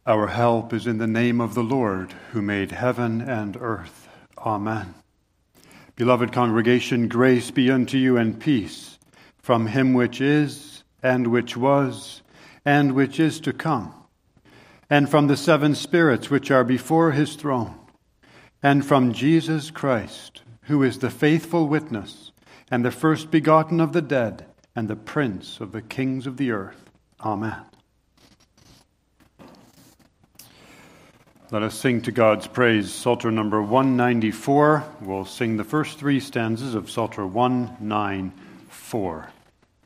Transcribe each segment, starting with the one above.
Our help is in the name of the Lord, who made heaven and earth. Amen. Beloved congregation, grace be unto you and peace from him which is, and which was, and which is to come, and from the seven spirits which are before his throne, and from Jesus Christ, who is the faithful witness, and the first begotten of the dead, and the prince of the kings of the earth. Amen. Let us sing to God's praise Psalter number 194. We'll sing the first three stanzas of Psalter 194.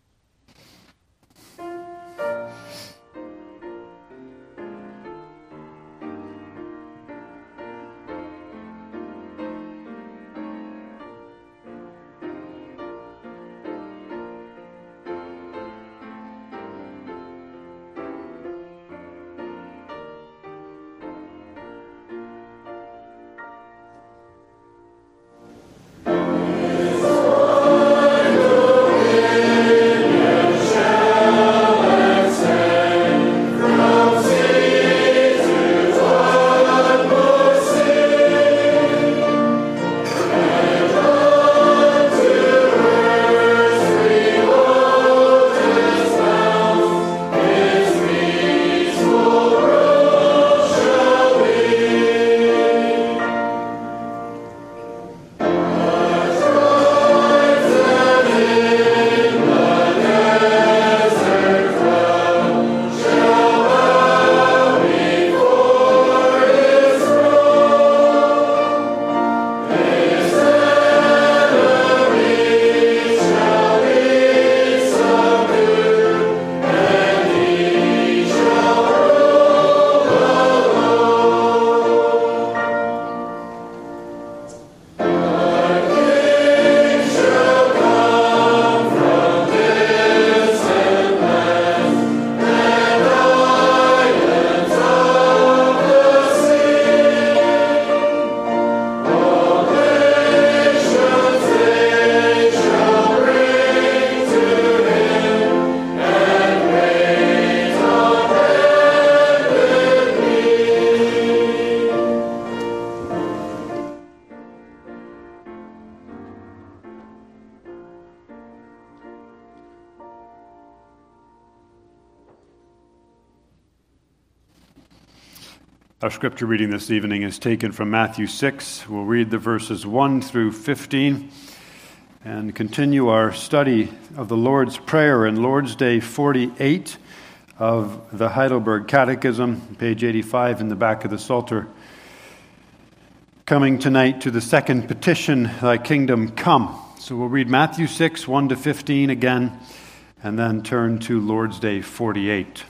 Our scripture reading this evening is taken from Matthew 6. We'll read the verses 1 through 15 and continue our study of the Lord's Prayer in Lord's Day 48 of the Heidelberg Catechism, page 85 in the back of the Psalter. Coming tonight to the second petition, Thy kingdom come. So we'll read Matthew 6, 1 to 15 again, and then turn to Lord's Day 48.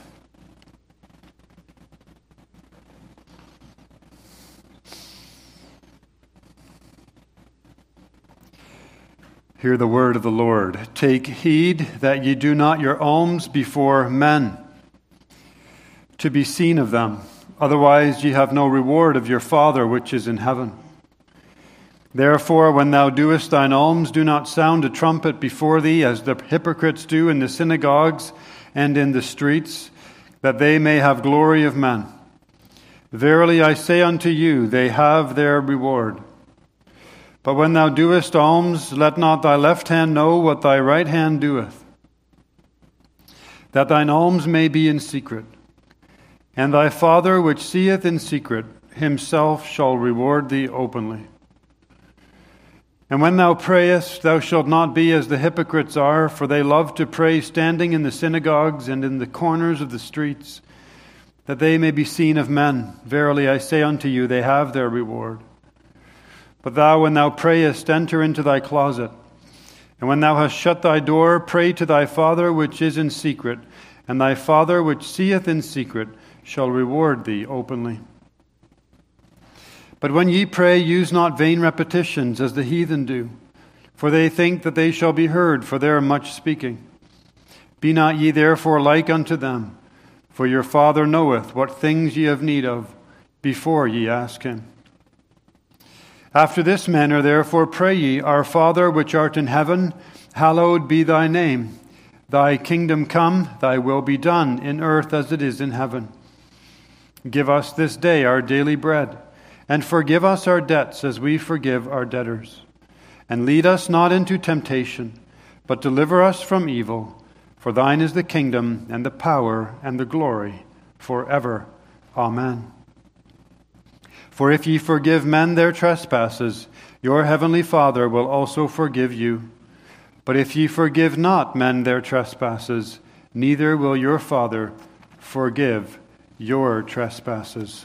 Hear the word of the Lord. Take heed that ye do not your alms before men, to be seen of them. Otherwise ye have no reward of your Father which is in heaven. Therefore, when thou doest thine alms, do not sound a trumpet before thee, as the hypocrites do in the synagogues and in the streets, that they may have glory of men. Verily I say unto you, they have their reward. But when thou doest alms, let not thy left hand know what thy right hand doeth, that thine alms may be in secret. And thy Father which seeth in secret, himself shall reward thee openly. And when thou prayest, thou shalt not be as the hypocrites are, for they love to pray standing in the synagogues and in the corners of the streets, that they may be seen of men. Verily I say unto you, they have their reward. But thou, when thou prayest, enter into thy closet, and when thou hast shut thy door, pray to thy Father which is in secret, and thy Father which seeth in secret shall reward thee openly. But when ye pray, use not vain repetitions, as the heathen do, for they think that they shall be heard for their much speaking. Be not ye therefore like unto them, for your Father knoweth what things ye have need of, before ye ask him. After this manner therefore pray ye, Our Father which art in heaven, hallowed be thy name. Thy kingdom come, thy will be done, in earth as it is in heaven. Give us this day our daily bread, and forgive us our debts as we forgive our debtors. And lead us not into temptation, but deliver us from evil. For thine is the kingdom, and the power, and the glory, forever. Amen. For if ye forgive men their trespasses, your heavenly Father will also forgive you. But if ye forgive not men their trespasses, neither will your Father forgive your trespasses.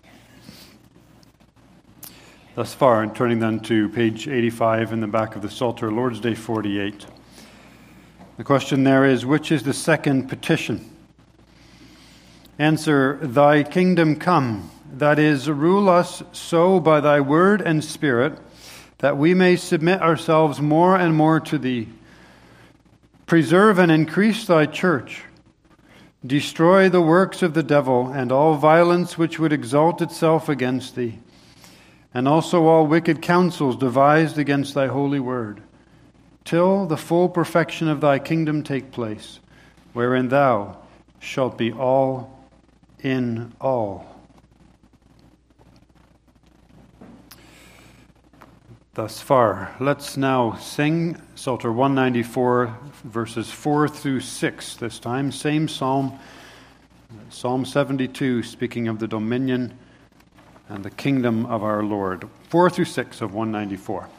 Thus far, and turning then to page 85 in the back of the Psalter, Lord's Day 48. The question there is, which is the second petition? Answer, Thy kingdom come, that is, rule us so by thy word and spirit, that we may submit ourselves more and more to thee. Preserve and increase thy church. Destroy the works of the devil and all violence which would exalt itself against thee, and also all wicked counsels devised against thy holy word, till the full perfection of thy kingdom take place, wherein thou shalt be all in all. Thus far. Let's now sing Psalter 194, verses 4 through 6 this time. Same psalm, Psalm 72, speaking of the dominion and the kingdom of our Lord. 4 through 6 of 194.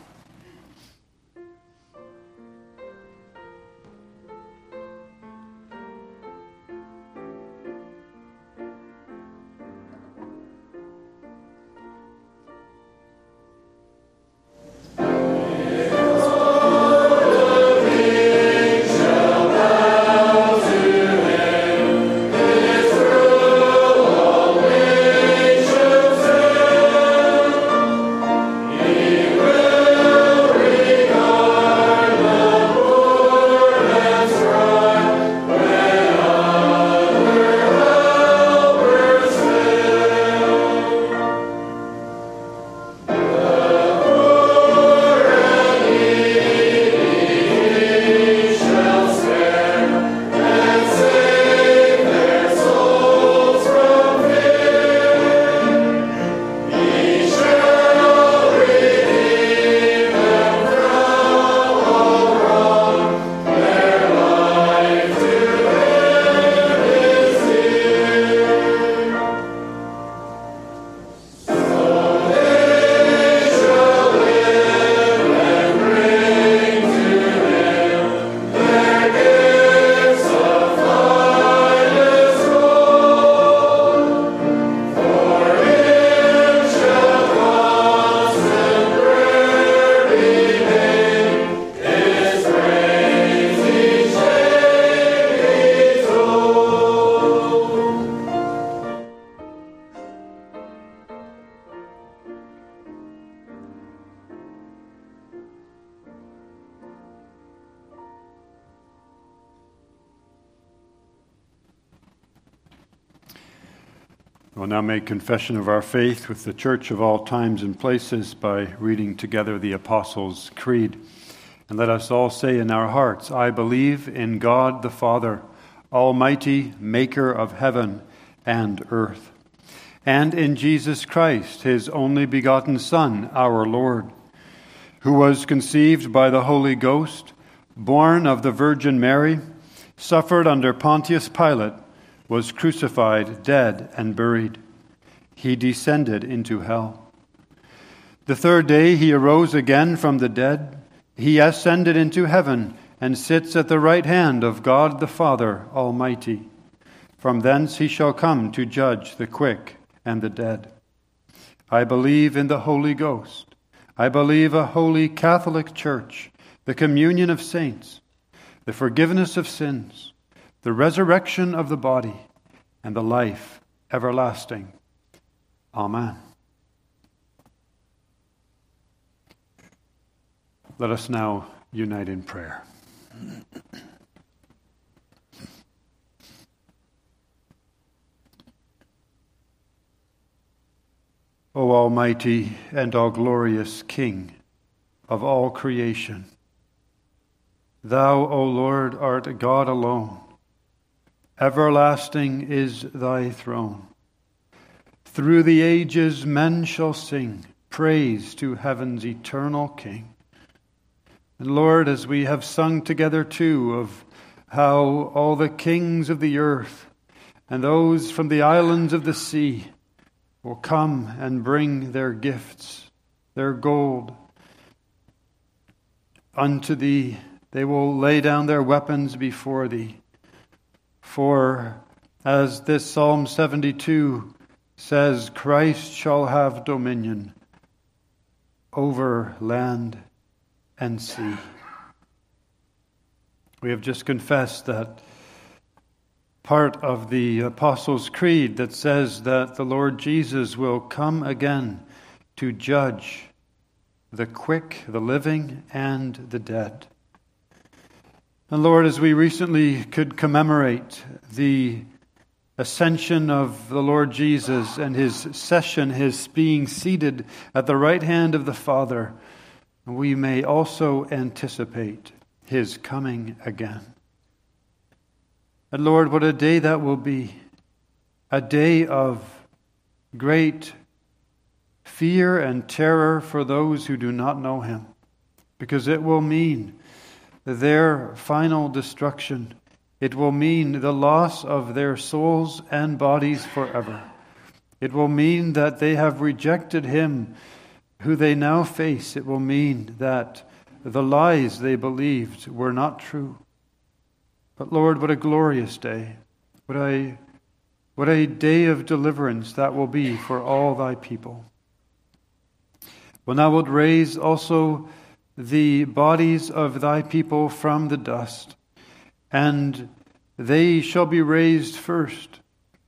We'll now make confession of our faith with the church of all times and places by reading together the Apostles' Creed. And let us all say in our hearts, I believe in God the Father, Almighty, maker of heaven and earth, and in Jesus Christ, his only begotten Son, our Lord, who was conceived by the Holy Ghost, born of the Virgin Mary, suffered under Pontius Pilate, was crucified, dead, and buried. He descended into hell. The third day he arose again from the dead. He ascended into heaven and sits at the right hand of God the Father Almighty. From thence he shall come to judge the quick and the dead. I believe in the Holy Ghost. I believe a holy Catholic Church, the communion of saints, the forgiveness of sins, the resurrection of the body, and the life everlasting. Amen. Let us now unite in prayer. O Almighty and all-glorious King of all creation, Thou, O Lord, art God alone. Everlasting is thy throne. Through the ages men shall sing praise to heaven's eternal King. And Lord, as we have sung together too of how all the kings of the earth and those from the islands of the sea will come and bring their gifts, their gold, unto thee. They will lay down their weapons before thee. For as this Psalm 72 says, Christ shall have dominion over land and sea. We have just confessed that part of the Apostles' Creed that says that the Lord Jesus will come again to judge the quick, the living, and the dead. And Lord, as we recently could commemorate the ascension of the Lord Jesus and his session, his being seated at the right hand of the Father, we may also anticipate his coming again. And Lord, what a day that will be. A day of great fear and terror for those who do not know him, because it will mean their final destruction. It will mean the loss of their souls and bodies forever. It will mean that they have rejected him who they now face. It will mean that the lies they believed were not true. But Lord, what a glorious day. What a day of deliverance that will be for all thy people. When thou wilt raise also the bodies of thy people from the dust, and they shall be raised first.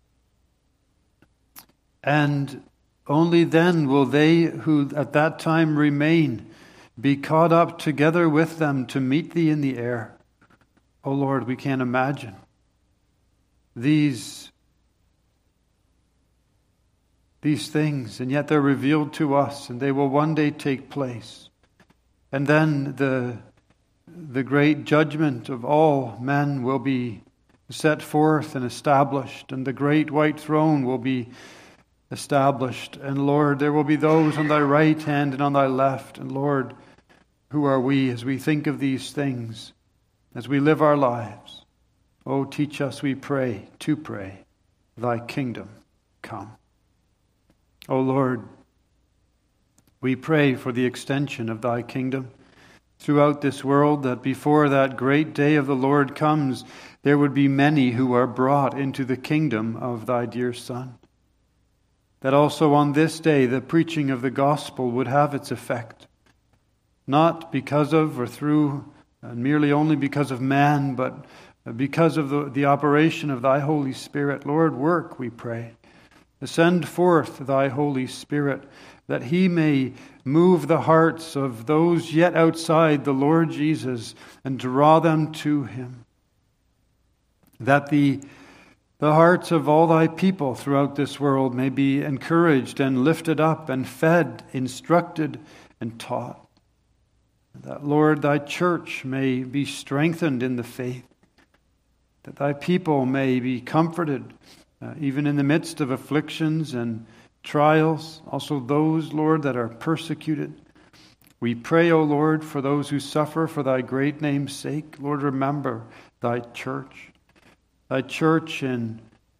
And only then will they who at that time remain be caught up together with them to meet thee in the air. O Lord, we can't imagine these things, and yet they're revealed to us, and they will one day take place. And then the great judgment of all men will be set forth and established, and the great white throne will be established. And Lord, there will be those on thy right hand and on thy left. And Lord, who are we as we think of these things, as we live our lives? Oh, teach us, we pray, to pray, thy kingdom come. O Lord, we pray for the extension of thy kingdom throughout this world, that before that great day of the Lord comes, there would be many who are brought into the kingdom of thy dear Son. That also on this day the preaching of the gospel would have its effect, not because of or through, merely only because of man, but because of the operation of thy Holy Spirit. Lord, work, we pray. Send forth thy Holy Spirit, that he may move the hearts of those yet outside the Lord Jesus and draw them to him. That the hearts of all thy people throughout this world may be encouraged and lifted up and fed, instructed, and taught. That, Lord, thy church may be strengthened in the faith. That thy people may be comforted even in the midst of afflictions and trials, also those, Lord, that are persecuted. We pray, O Lord, for those who suffer for thy great name's sake. Lord, remember thy church in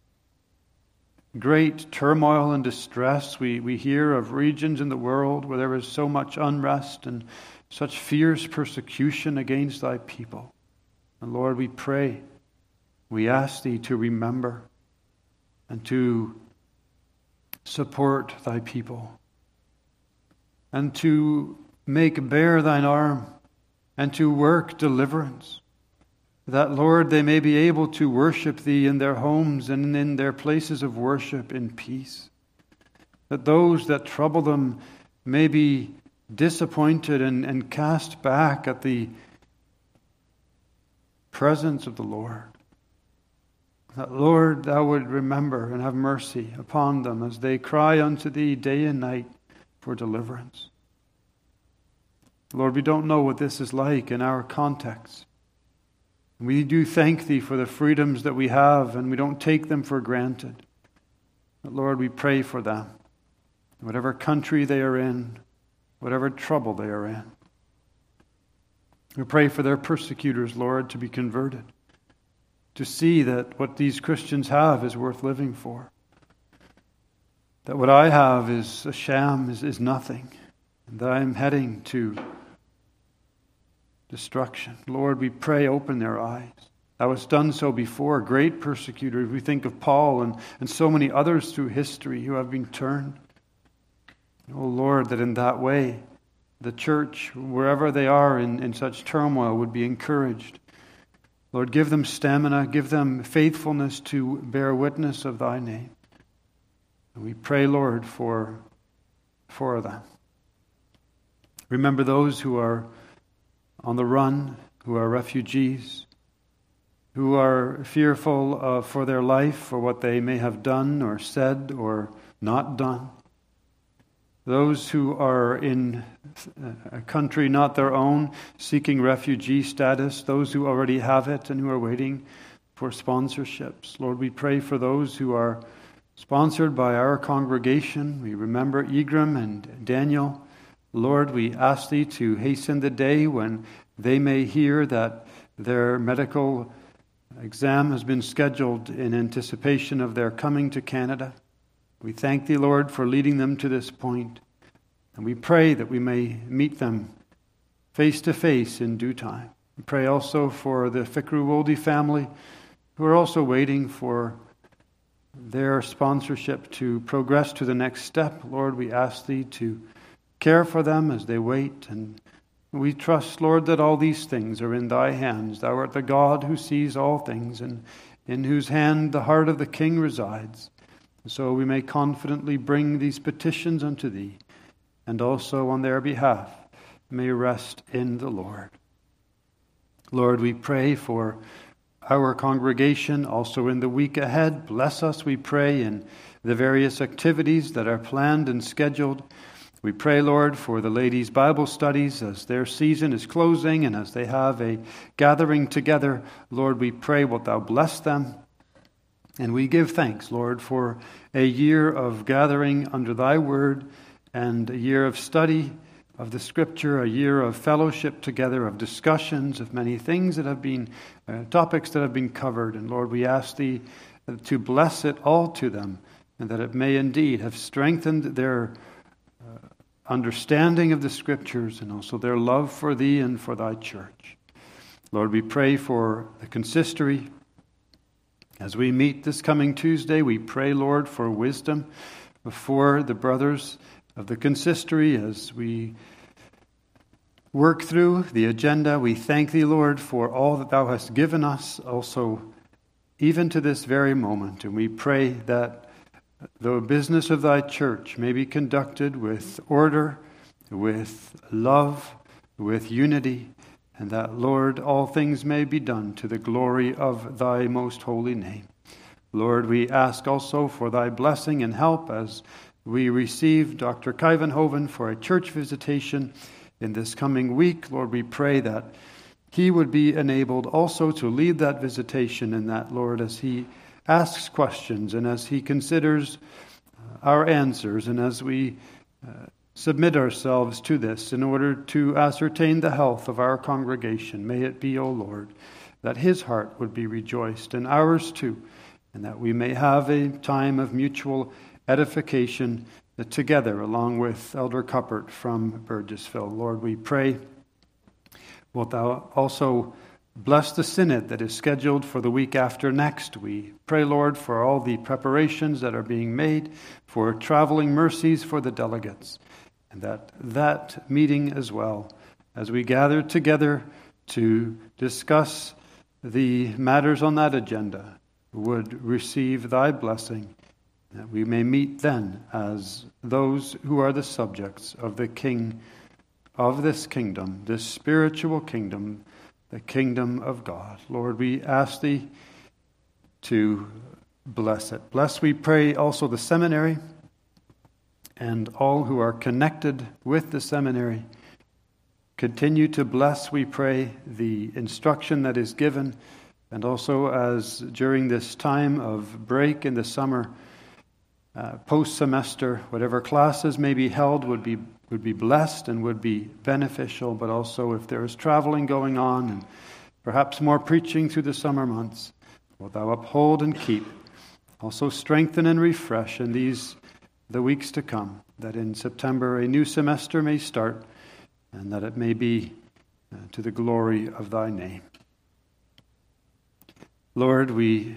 great turmoil and distress. We hear of regions in the world where there is so much unrest and such fierce persecution against thy people. And Lord, we pray, we ask thee to remember and to support thy people, and to make bare thine arm, and to work deliverance, that, Lord, they may be able to worship thee in their homes and in their places of worship in peace. That those that trouble them may be disappointed and cast back at the presence of the Lord. That, Lord, thou would remember and have mercy upon them as they cry unto thee day and night for deliverance. Lord, we don't know what this is like in our context. We do thank thee for the freedoms that we have, and we don't take them for granted. But Lord, we pray for them, whatever country they are in, whatever trouble they are in. We pray for their persecutors, Lord, to be converted, to see that what these Christians have is worth living for, that what I have is a sham, is nothing, and that I am heading to destruction. Lord, we pray, open their eyes. Thou hast done so before, great persecutors. We think of Paul and so many others through history who have been turned. Oh Lord, that in that way, the church, wherever they are in such turmoil, would be encouraged. Lord, give them stamina, give them faithfulness to bear witness of thy name. And we pray, Lord, for them. Remember those who are on the run, who are refugees, who are fearful for their life, for what they may have done or said or not done. Those who are in a country not their own, seeking refugee status, those who already have it and who are waiting for sponsorships. Lord, we pray for those who are sponsored by our congregation. We remember Egram and Daniel. Lord, we ask thee to hasten the day when they may hear that their medical exam has been scheduled in anticipation of their coming to Canada. We thank thee, Lord, for leading them to this point. And we pray that we may meet them face to face in due time. We pray also for the Fikru-Wolde family, who are also waiting for their sponsorship to progress to the next step. Lord, we ask thee to care for them as they wait. And we trust, Lord, that all these things are in thy hands. Thou art the God who sees all things, and in whose hand the heart of the King resides. So we may confidently bring these petitions unto thee, and also on their behalf may rest in the Lord. Lord, we pray for our congregation also in the week ahead. Bless us, we pray, in the various activities that are planned and scheduled. We pray, Lord, for the ladies' Bible studies as their season is closing and as they have a gathering together. Lord, we pray wilt thou bless them. And we give thanks, Lord, for a year of gathering under thy word and a year of study of the Scripture, a year of fellowship together, of discussions, of many things that have been, topics that have been covered. And Lord, we ask thee to bless it all to them, and that it may indeed have strengthened their understanding of the Scriptures and also their love for thee and for thy church. Lord, we pray for the consistory. As we meet this coming Tuesday, we pray, Lord, for wisdom before the brothers of the consistory as we work through the agenda. We thank thee, Lord, for all that thou hast given us, also even to this very moment. And we pray that the business of thy church may be conducted with order, with love, with unity, and that, Lord, all things may be done to the glory of thy most holy name. Lord, we ask also for thy blessing and help as we receive Dr. Kuyvenhoven for a church visitation in this coming week. Lord, we pray that he would be enabled also to lead that visitation, and that, Lord, as he asks questions and as he considers our answers, and as we submit ourselves to this in order to ascertain the health of our congregation, may it be, O Lord, that his heart would be rejoiced, and ours too, and that we may have a time of mutual edification together, along with Elder Cuppert from Burgessville. Lord, we pray, wilt thou also bless the synod that is scheduled for the week after next. We pray, Lord, for all the preparations that are being made, for traveling mercies for the delegates, and that meeting as well, as we gather together to discuss the matters on that agenda, would receive thy blessing, that we may meet then as those who are the subjects of the King of this kingdom, this spiritual kingdom, the kingdom of God. Lord, we ask thee to bless it. Bless, we pray, also the seminary and all who are connected with the seminary. Continue to bless, we pray, the instruction that is given, and also as during this time of break in the summer, post-semester, whatever classes may be held would be blessed and would be beneficial, but also if there is traveling going on and perhaps more preaching through the summer months, will thou uphold and keep, also strengthen and refresh in the weeks to come, that in September a new semester may start, and that it may be to the glory of thy name. Lord, we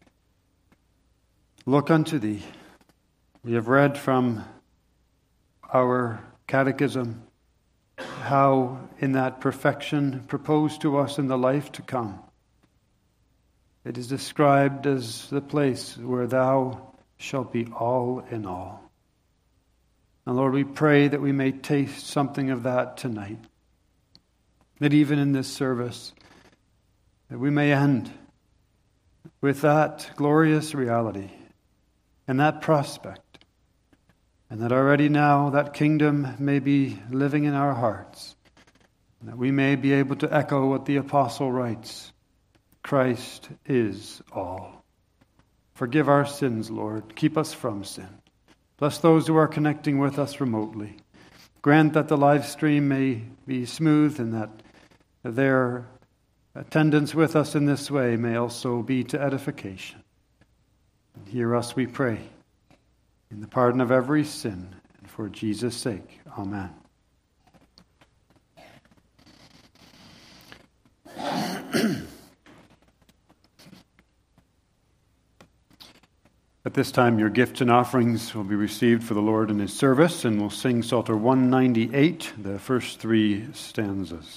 look unto thee. We have read from our catechism how in that perfection proposed to us in the life to come, it is described as the place where thou shalt be all in all. And Lord, we pray that we may taste something of that tonight. That even in this service, that we may end with that glorious reality and that prospect. And that already now that kingdom may be living in our hearts. And that we may be able to echo what the apostle writes. Christ is all. Forgive our sins, Lord. Keep us from sin. Bless those who are connecting with us remotely. Grant that the live stream may be smooth and that their attendance with us in this way may also be to edification. And hear us, we pray, in the pardon of every sin, and for Jesus' sake. Amen. At this time, your gifts and offerings will be received for the Lord in His service, and we'll sing Psalter 198, the first three stanzas.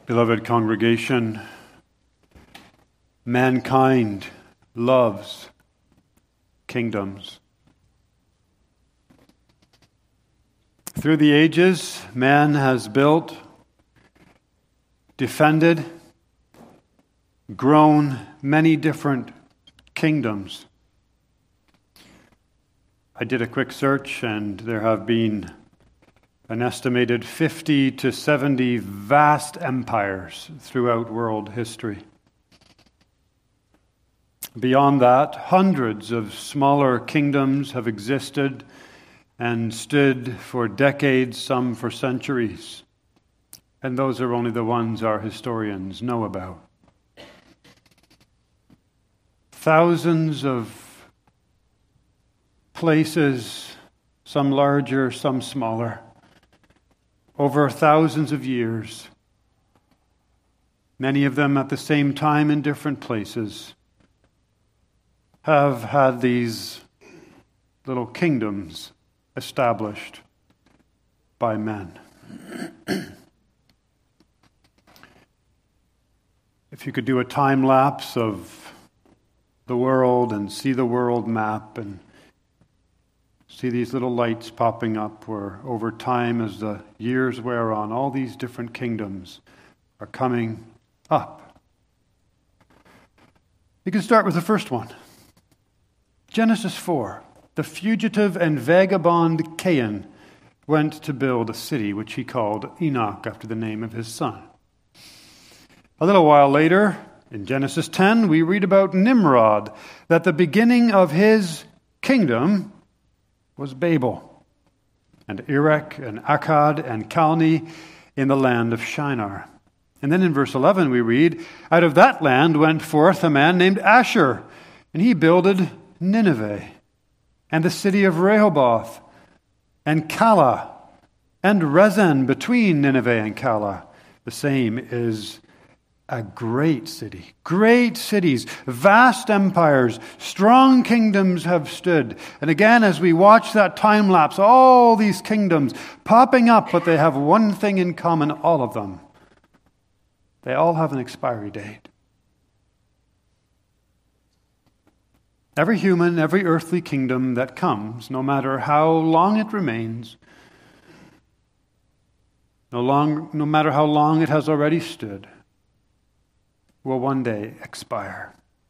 Beloved congregation, mankind loves kingdoms. Through the ages, man has built, defended, grown many different kingdoms. I did a quick search, and there have been an estimated 50 to 70 vast empires throughout world history. Beyond that, hundreds of smaller kingdoms have existed and stood for decades, some for centuries. And those are only the ones our historians know about. Thousands of places, some larger, some smaller, over thousands of years, many of them at the same time in different places, have had these little kingdoms established by men. If you could do a time lapse of the world and see the world map and see these little lights popping up where over time as the years wear on, all these different kingdoms are coming up. You can start with the first one. Genesis 4. The fugitive and vagabond Cain went to build a city which he called Enoch after the name of his son. A little while later, in Genesis 10, we read about Nimrod, that the beginning of his kingdom was Babel, and Erech, and Akkad, and Calneh in the land of Shinar. And then in verse 11 we read, out of that land went forth a man named Asher, and he builded Nineveh, and the city of Rehoboth, and Calah, and Rezin between Nineveh and Calah. The same is a great city, great cities, vast empires, strong kingdoms have stood. And again, as we watch that time lapse, all these kingdoms popping up, but they have one thing in common, all of them. They all have an expiry date. Every human, every earthly kingdom that comes, no matter how long it remains, no matter how long it has already stood, will one day expire.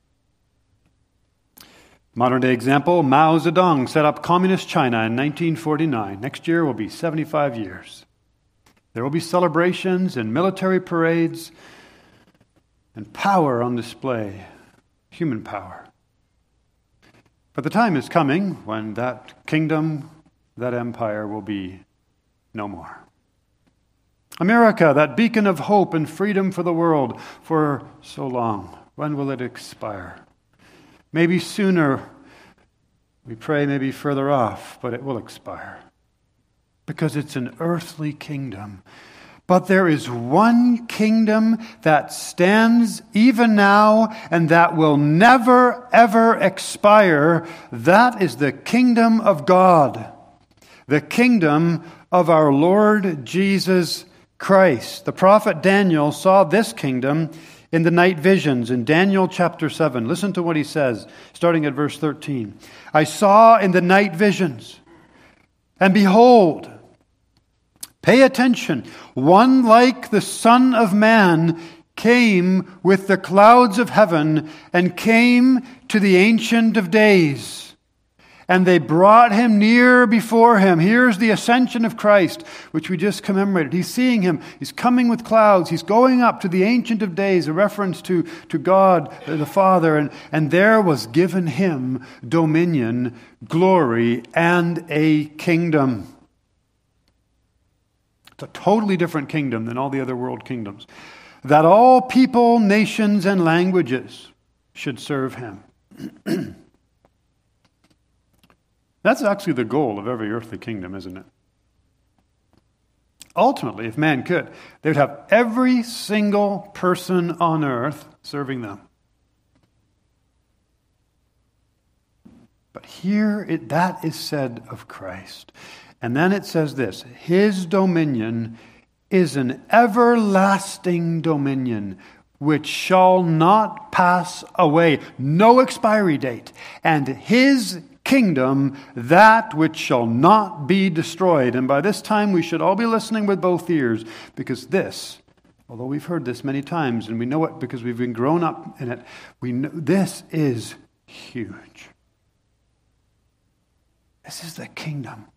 Modern day example, Mao Zedong set up Communist China in 1949. Next year will be 75 years. There will be celebrations and military parades and power on display, human power. But the time is coming when that kingdom, that empire will be no more. America, that beacon of hope and freedom for the world for so long, when will it expire? Maybe sooner, we pray, maybe further off, but it will expire. Because it's an earthly kingdom. But there is one kingdom that stands even now and that will never, ever expire. That is the kingdom of God. The kingdom of our Lord Jesus Christ. The prophet Daniel saw this kingdom in the night visions in Daniel chapter 7. Listen to what he says, starting at verse 13. I saw in the night visions, and behold, pay attention, one like the Son of Man came with the clouds of heaven and came to the Ancient of Days. And they brought him near before him. Here's the ascension of Christ, which we just commemorated. He's seeing him. He's coming with clouds. He's going up to the Ancient of Days, a reference to God, the Father. And there was given him dominion, glory, and a kingdom. It's a totally different kingdom than all the other world kingdoms. That all people, nations, and languages should serve him. That's actually the goal of every earthly kingdom, isn't it? Ultimately, if man could, they would have every single person on earth serving them. But here, that is said of Christ. And then it says this, his dominion is an everlasting dominion which shall not pass away, no expiry date, and his kingdom that which shall not be destroyed. And by this time we should all be listening with both ears, because this, although we've heard this many times and we know it because we've been grown up in it, we know this is huge. This is the kingdom.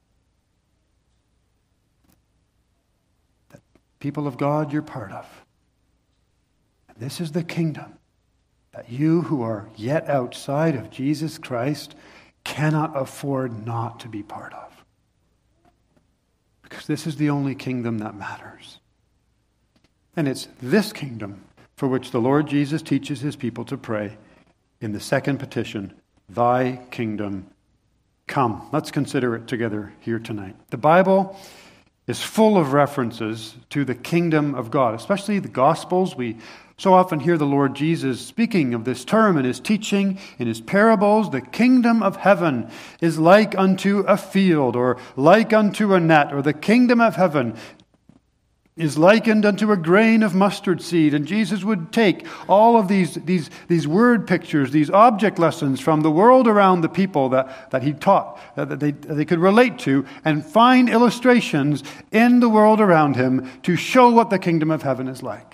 That people of God, you're part of. And this is the kingdom that you who are yet outside of Jesus Christ cannot afford not to be part of. Because this is the only kingdom that matters. And it's this kingdom for which the Lord Jesus teaches his people to pray in the second petition, thy kingdom come. Let's consider it together here tonight. The Bible is full of references to the kingdom of God, especially the Gospels. We so often hear the Lord Jesus speaking of this term in his teaching, in his parables. The kingdom of heaven is like unto a field, or like unto a net, or the kingdom of heaven is likened unto a grain of mustard seed. And Jesus would take all of these word pictures, these object lessons from the world around the people that he taught, that they could relate to, and find illustrations in the world around him to show what the kingdom of heaven is like.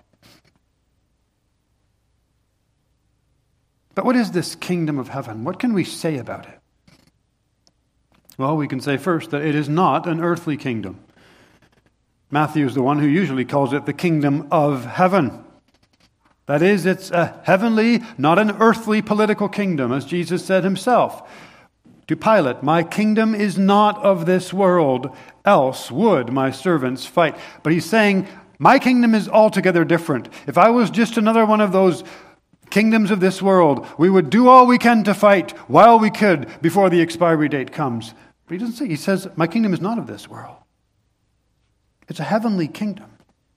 But what is this kingdom of heaven? What can we say about it? Well, we can say first that it is not an earthly kingdom. Matthew is the one who usually calls it the kingdom of heaven. That is, it's a heavenly, not an earthly political kingdom, as Jesus said himself to Pilate, my kingdom is not of this world, else would my servants fight. But he's saying, my kingdom is altogether different. If I was just another one of those kingdoms of this world, we would do all we can to fight while we could before the expiry date comes. But he doesn't say, he says, my kingdom is not of this world. It's a heavenly kingdom.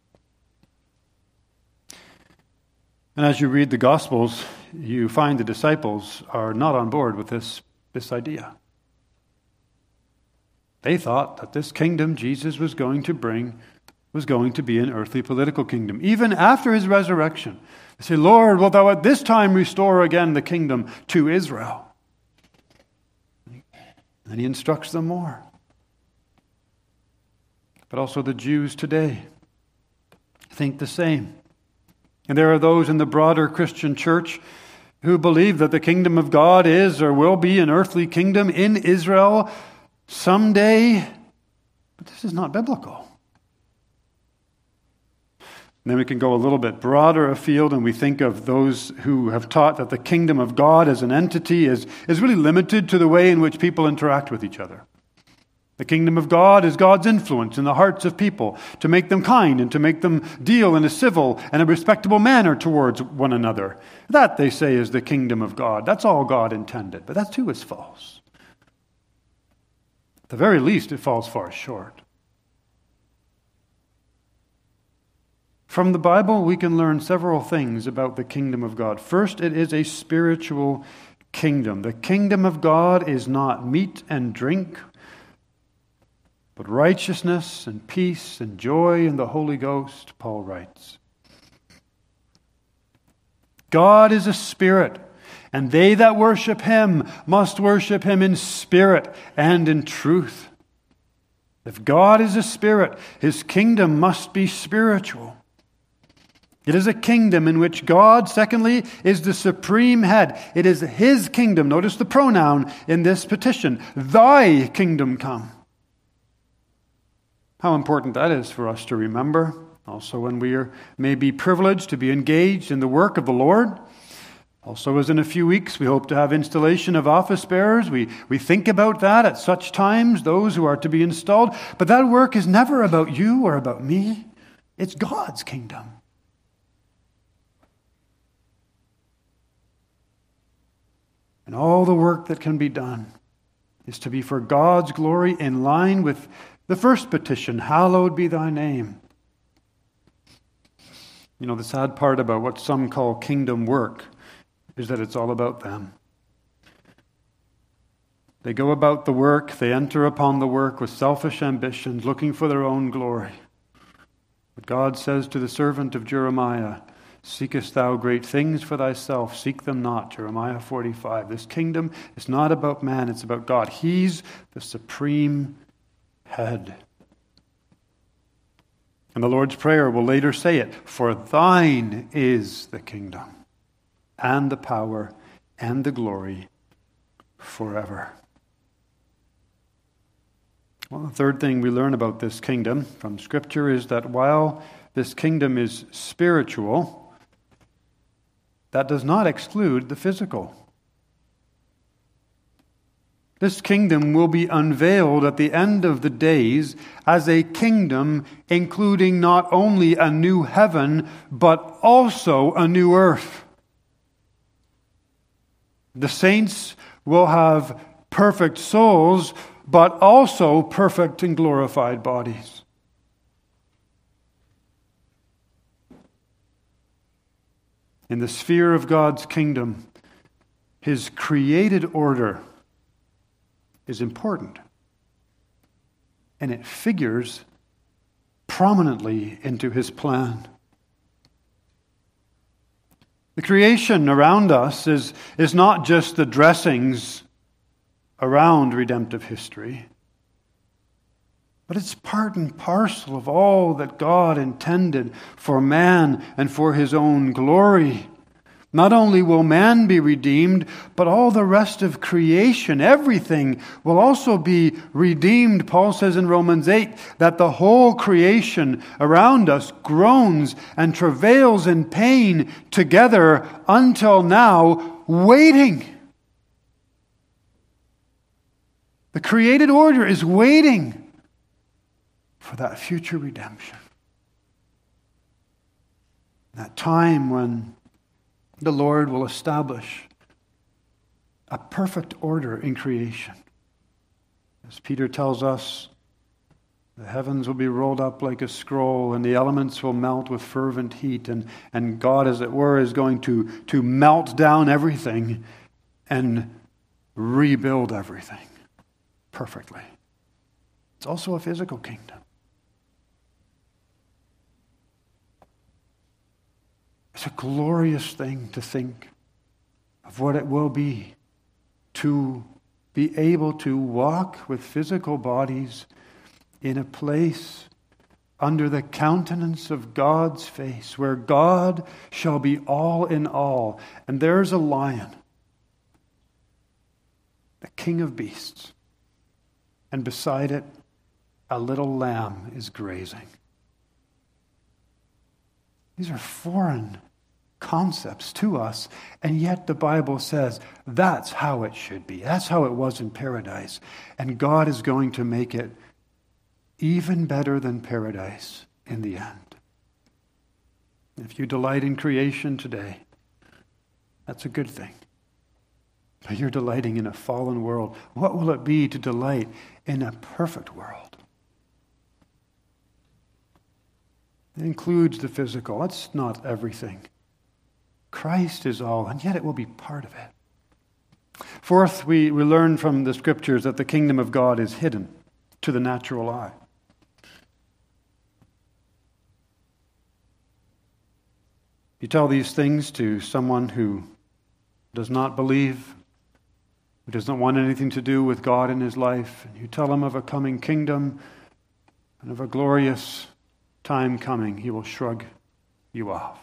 And as you read the Gospels, you find the disciples are not on board with this idea. They thought that this kingdom Jesus was going to bring was going to be an earthly political kingdom. Even after his resurrection, they say, Lord, wilt thou at this time restore again the kingdom to Israel? And he instructs them more. But also the Jews today think the same. And there are those in the broader Christian church who believe that the kingdom of God is or will be an earthly kingdom in Israel someday. But this is not biblical. And then we can go a little bit broader afield, and we think of those who have taught that the kingdom of God as an entity is really limited to the way in which people interact with each other. The kingdom of God is God's influence in the hearts of people to make them kind and to make them deal in a civil and a respectable manner towards one another. That, they say, is the kingdom of God. That's all God intended. But that too is false. At the very least, it falls far short. From the Bible, we can learn several things about the kingdom of God. First, it is a spiritual kingdom. The kingdom of God is not meat and drink, but righteousness and peace and joy in the Holy Ghost, Paul writes. God is a spirit, and they that worship him must worship him in spirit and in truth. If God is a spirit, his kingdom must be spiritual. It is a kingdom in which God, secondly, is the supreme head. It is his kingdom. Notice the pronoun in this petition. Thy kingdom come. How important that is for us to remember. Also when we may be privileged to be engaged in the work of the Lord. Also as in a few weeks we hope to have installation of office bearers. We think about that at such times, those who are to be installed. But that work is never about you or about me. It's God's kingdom. And all the work that can be done is to be for God's glory, in line with the first petition, hallowed be thy name. You know, the sad part about what some call kingdom work is that it's all about them. They go about the work, they enter upon the work with selfish ambitions, looking for their own glory. But God says to the servant of Jeremiah, seekest thou great things for thyself? Seek them not. Jeremiah 45. This kingdom is not about man, it's about God. He's the supreme head. And the Lord's Prayer will later say it, for thine is the kingdom, and the power, and the glory forever. Well, the third thing we learn about this kingdom from Scripture is that while this kingdom is spiritual, that does not exclude the physical. This kingdom will be unveiled at the end of the days as a kingdom including not only a new heaven, but also a new earth. The saints will have perfect souls, but also perfect and glorified bodies. In the sphere of God's kingdom, His created order is important, and it figures prominently into His plan. The creation around us is not just the dressings around redemptive history, but it's part and parcel of all that God intended for man and for His own glory. Not only will man be redeemed, but all the rest of creation, everything, will also be redeemed. Paul says in Romans 8 that the whole creation around us groans and travails in pain together until now, waiting. The created order is waiting for that future redemption. That time when the Lord will establish a perfect order in creation. As Peter tells us, the heavens will be rolled up like a scroll, and the elements will melt with fervent heat, and God, as it were, is going to melt down everything and rebuild everything perfectly. It's also a physical kingdom. It's a glorious thing to think of what it will be to be able to walk with physical bodies in a place under the countenance of God's face, where God shall be all in all. And there's a lion, the king of beasts, and beside it a little lamb is grazing. These are foreign concepts to us, and yet the Bible says that's how it should be. That's how it was in paradise. And God is going to make it even better than paradise in the end. If you delight in creation today, that's a good thing. But you're delighting in a fallen world. What will it be to delight in a perfect world? It includes the physical. It's not everything. Christ is all, and yet it will be part of it. Fourth, we learn from the Scriptures that the kingdom of God is hidden to the natural eye. You tell these things to someone who does not believe, who doesn't want anything to do with God in his life, and you tell him of a coming kingdom and of a glorious time coming, he will shrug you off.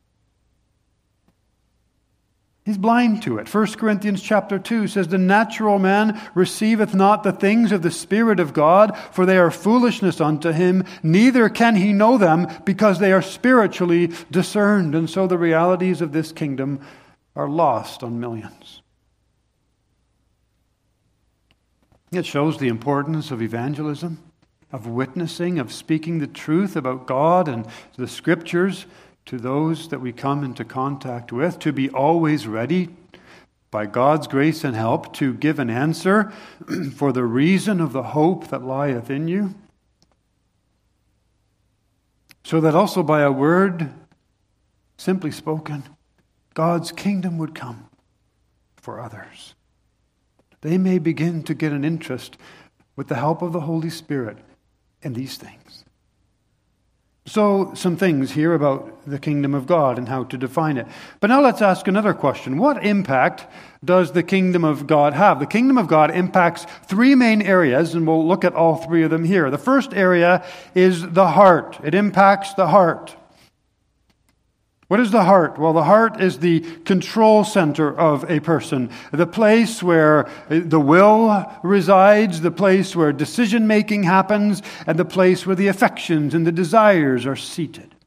He's blind to it. 1 Corinthians chapter 2 says, the natural man receiveth not the things of the Spirit of God, for they are foolishness unto him, neither can he know them, because they are spiritually discerned. And so the realities of this kingdom are lost on millions. It shows the importance of evangelism, of witnessing, of speaking the truth about God and the Scriptures to those that we come into contact with, to be always ready, by God's grace and help, to give an answer for the reason of the hope that lieth in you, so that also by a word simply spoken, God's kingdom would come for others. They may begin to get an interest with the help of the Holy Spirit in these things. So, some things here about the kingdom of God and how to define it. But now let's ask another question. What impact does the kingdom of God have? The kingdom of God impacts three main areas, and we'll look at all three of them here. The first area is the heart. It impacts the heart. What is the heart? Well, the heart is the control center of a person, the place where the will resides, the place where decision-making happens, and the place where the affections and the desires are seated.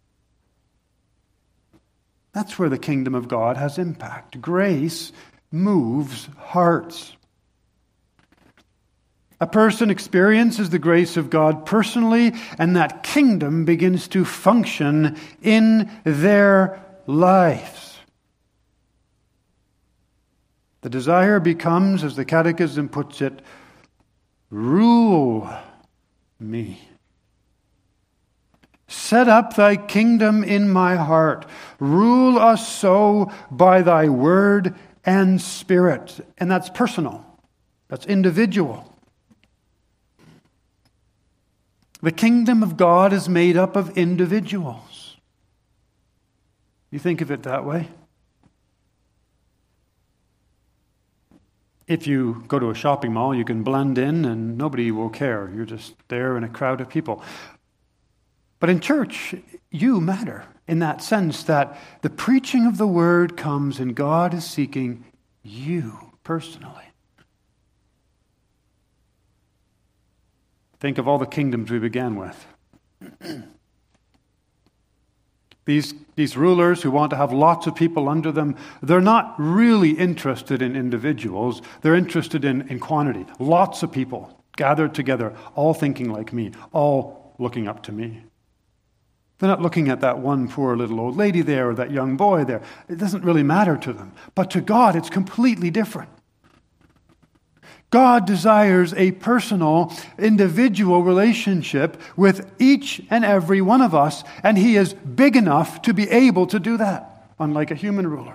That's where the kingdom of God has impact. Grace moves hearts. A person experiences the grace of God personally, and that kingdom begins to function in their lives. The desire becomes, as the Catechism puts it, rule me. Set up thy kingdom in my heart. Rule us so by thy word and spirit. And that's personal. That's individual. The kingdom of God is made up of individuals. You think of it that way? If you go to a shopping mall, you can blend in and nobody will care. You're just there in a crowd of people. But in church, you matter in that sense that the preaching of the word comes and God is seeking you personally. Think of all the kingdoms we began with. These rulers who want to have lots of people under them, they're not really interested in individuals. They're interested in quantity. Lots of people gathered together, all thinking like me, all looking up to me. They're not looking at that one poor little old lady there or that young boy there. It doesn't really matter to them. But to God, it's completely different. God desires a personal, individual relationship with each and every one of us, and He is big enough to be able to do that, unlike a human ruler.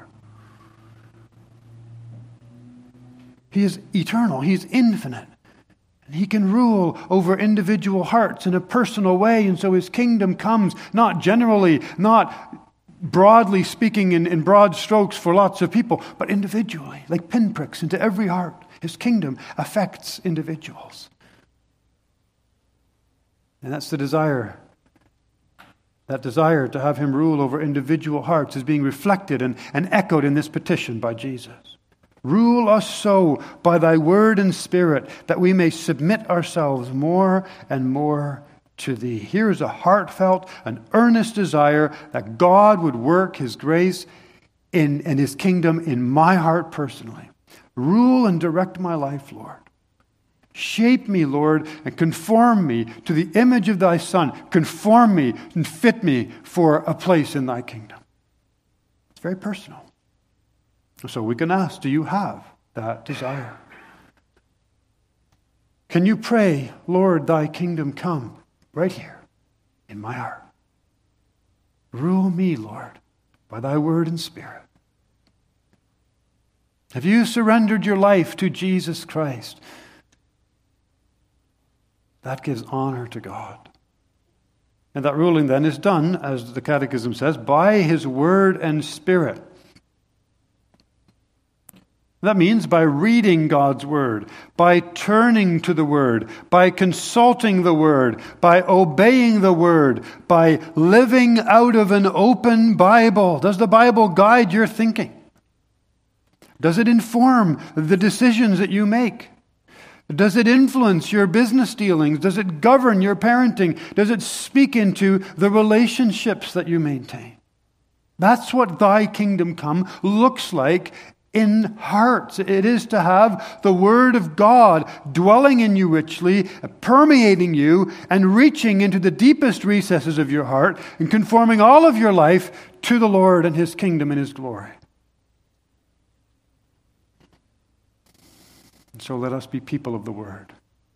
He is eternal. He's infinite. And He can rule over individual hearts in a personal way, and so His kingdom comes not generally, not broadly speaking in broad strokes for lots of people, but individually, like pinpricks into every heart. His kingdom affects individuals. And that's the desire. That desire to have Him rule over individual hearts is being reflected and echoed in this petition by Jesus. Rule us so by thy word and spirit that we may submit ourselves more and more to thee. Here is a heartfelt, an earnest desire that God would work His grace and His kingdom in my heart personally. Rule and direct my life, Lord. Shape me, Lord, and conform me to the image of thy Son. Conform me and fit me for a place in thy kingdom. It's very personal. So we can ask, do you have that desire? Can you pray, Lord, thy kingdom come right here in my heart? Rule me, Lord, by thy word and spirit. Have you surrendered your life to Jesus Christ? That gives honor to God. And that ruling then is done, as the Catechism says, by His word and spirit. That means by reading God's word, by turning to the word, by consulting the word, by obeying the word, by living out of an open Bible. Does the Bible guide your thinking? Does it inform the decisions that you make? Does it influence your business dealings? Does it govern your parenting? Does it speak into the relationships that you maintain? That's what thy kingdom come looks like in hearts. It is to have the Word of God dwelling in you richly, permeating you, and reaching into the deepest recesses of your heart and conforming all of your life to the Lord and His kingdom and His glory. And so let us be people of the Word.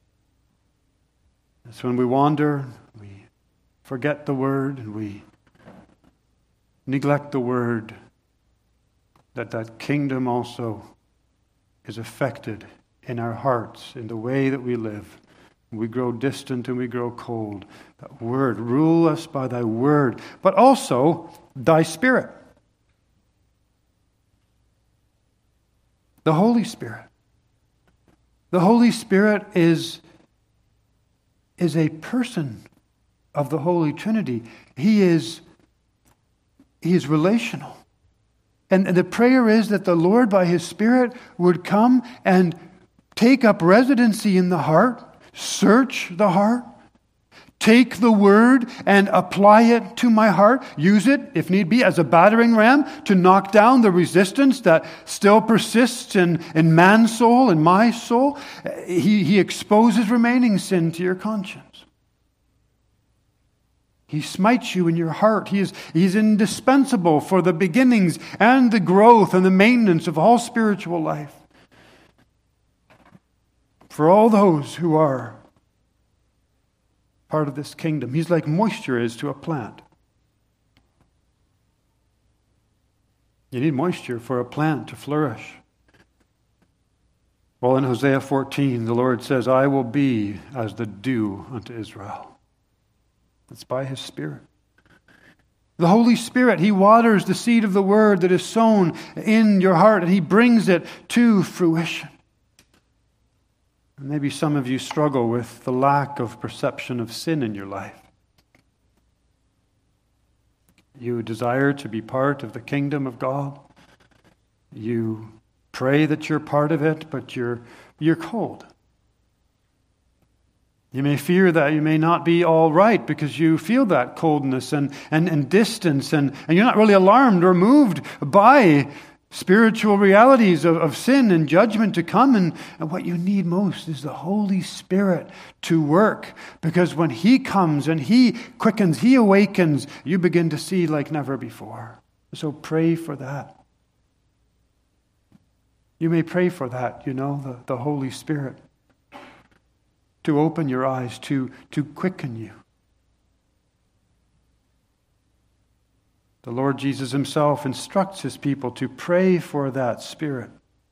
It's when we wander, we forget the Word, and we neglect the Word, that kingdom also is affected in our hearts, in the way that we live, We grow distant and we grow cold. That word, rule us by thy word, but also thy Spirit. The Holy Spirit. The Holy Spirit is a person of the Holy Trinity. He is relational. And the prayer is that the Lord by His Spirit would come and take up residency in the heart, search the heart, take the word and apply it to my heart, use it, if need be, as a battering ram to knock down the resistance that still persists in man's soul, in my soul. He exposes remaining sin to your conscience. He smites you in your heart. He's indispensable for the beginnings and the growth and the maintenance of all spiritual life. For all those who are part of this kingdom. He's like moisture is to a plant. You need moisture for a plant to flourish. Well, in Hosea 14, the Lord says, I will be as the dew unto Israel. It's by His Spirit. The Holy Spirit, He waters the seed of the word that is sown in your heart, and He brings it to fruition. Maybe some of you struggle with the lack of perception of sin in your life. You desire to be part of the kingdom of God. You pray that you're part of it, but you're cold. You may fear that you may not be all right because you feel that coldness and distance, and you're not really alarmed or moved by spiritual realities of sin and judgment to come. And what you need most is the Holy Spirit to work. Because when He comes and He quickens, He awakens, you begin to see like never before. So pray for that. You may pray for that, the Holy Spirit. To open your eyes, to quicken you. The Lord Jesus Himself instructs His people to pray for that Spirit.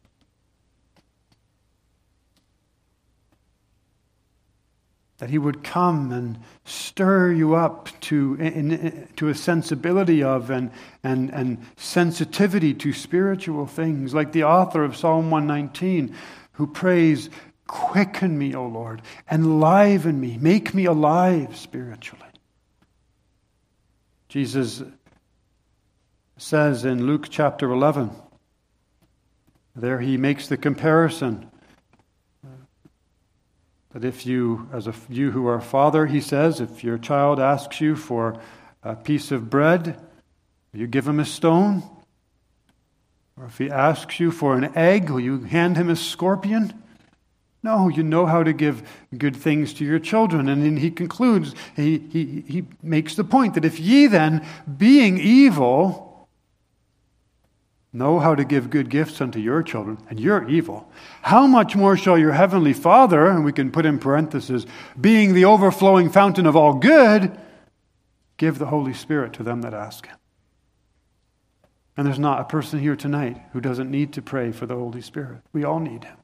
That He would come and stir you up to a sensibility of and sensitivity to spiritual things. Like the author of Psalm 119 who prays, quicken me, O Lord, enliven me, make me alive spiritually. Jesus says in Luke chapter 11, there He makes the comparison that if you, you who are a father, He says, if your child asks you for a piece of bread, will you give him a stone? Or if he asks you for an egg, will you hand him a scorpion? No, you know how to give good things to your children. And then He concludes, he makes the point that if ye then, being evil, know how to give good gifts unto your children, and you're evil, how much more shall your heavenly Father, and we can put in parentheses, being the overflowing fountain of all good, give the Holy Spirit to them that ask Him. And there's not a person here tonight who doesn't need to pray for the Holy Spirit. We all need Him.